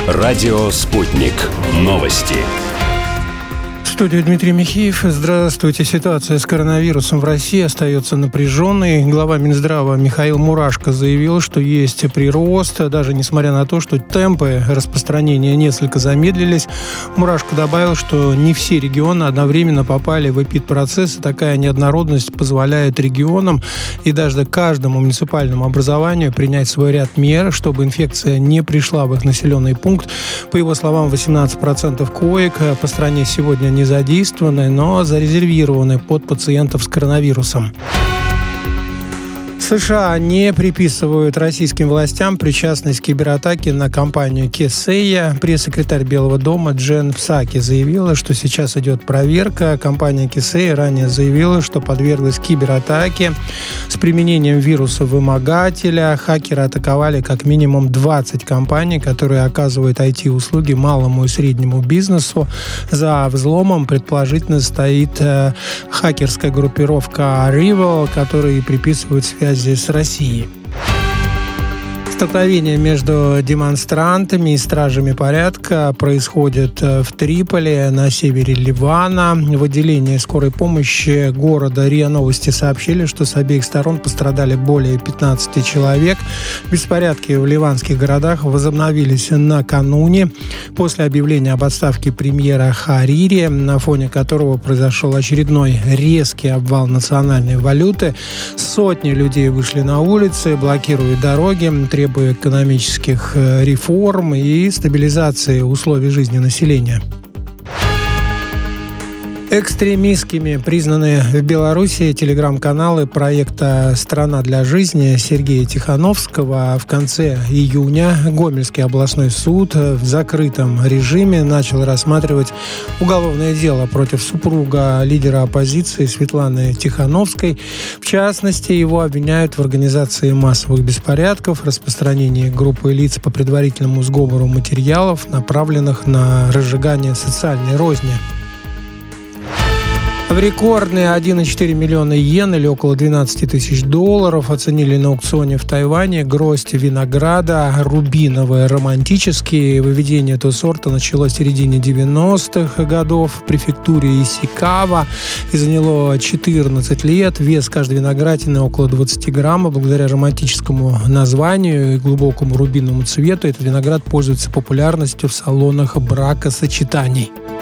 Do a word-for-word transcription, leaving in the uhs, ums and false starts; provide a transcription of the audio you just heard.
Радио «Спутник». Новости. В студии Дмитрий Михеев. Здравствуйте. Ситуация с коронавирусом в России остается напряженной. Глава Минздрава Михаил Мурашко заявил, что есть прирост, даже несмотря на то, что темпы распространения несколько замедлились. Мурашко добавил, что не все регионы одновременно попали в эпидпроцесс, и такая неоднородность позволяет регионам и даже каждому муниципальному образованию принять свой ряд мер, чтобы инфекция не пришла в их населенный пункт. По его словам, восемнадцать процентов коек по стране сегодня не задействованы, но зарезервированы под пациентов с коронавирусом. США не приписывают российским властям причастность к кибератаке на компанию Кэсея. Пресс-секретарь Белого дома Джен Псаки заявила, что сейчас идет проверка. Компания Кэсея ранее заявила, что подверглась кибератаке с применением вируса-вымогателя. Хакеры атаковали как минимум двадцать компаний, которые оказывают ай ти-услуги малому и среднему бизнесу. За взломом предположительно стоит э, хакерская группировка Rival, которой приписывают связь с Россией. Столкновение между демонстрантами и стражами порядка происходит в Триполи, на севере Ливана. В отделении скорой помощи города РИА Новости сообщили, что с обеих сторон пострадали более пятнадцати человек. Беспорядки в ливанских городах возобновились накануне после объявления об отставке премьера Харири, на фоне которого произошел очередной резкий обвал национальной валюты. Сотни людей вышли на улицы, блокируя дороги, требуя экономических реформ и стабилизации условий жизни населения. Экстремистскими признаны в Беларуси телеграм-каналы проекта «Страна для жизни» Сергея Тихановского. В конце июня Гомельский областной суд в закрытом режиме начал рассматривать уголовное дело против супруга лидера оппозиции Светланы Тихановской. В частности, его обвиняют в организации массовых беспорядков, распространении группы лиц по предварительному сговору материалов, направленных на разжигание социальной розни. В рекордные один целых четыре десятых миллиона йен или около двенадцать тысяч долларов оценили на аукционе в Тайване гроздь винограда рубиновый романтический. Выведение этого сорта началось в середине девяностых годов в префектуре Исикава и заняло четырнадцать лет. Вес каждой виноградины около двадцать граммов. Благодаря романтическому названию и глубокому рубиновому цвету этот виноград пользуется популярностью в салонах бракосочетаний.